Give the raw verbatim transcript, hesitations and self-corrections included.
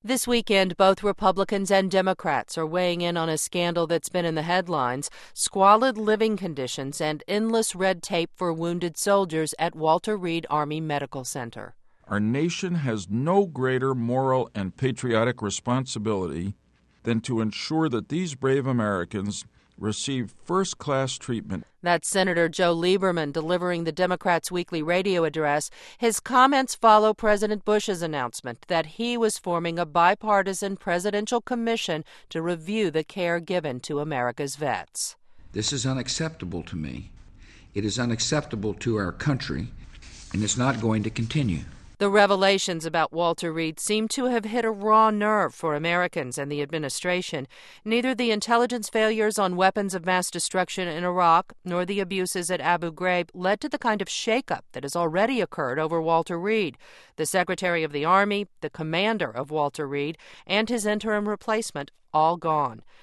This weekend, both Republicans and Democrats are weighing in on a scandal that's been in the headlines: squalid living conditions and endless red tape for wounded soldiers at Walter Reed Army Medical Center. Our nation has no greater moral and patriotic responsibility than to ensure that these brave Americans receive first-class treatment. That's Senator Joe Lieberman delivering the Democrats' weekly radio address. His comments follow President Bush's announcement that he was forming a bipartisan presidential commission to review the care given to America's vets. This is unacceptable to me. It is unacceptable to our country, and it's not going to continue. The revelations about Walter Reed seem to have hit a raw nerve for Americans and the administration. Neither the intelligence failures on weapons of mass destruction in Iraq nor the abuses at Abu Ghraib led to the kind of shakeup that has already occurred over Walter Reed. The Secretary of the Army, the commander of Walter Reed, and his interim replacement all gone.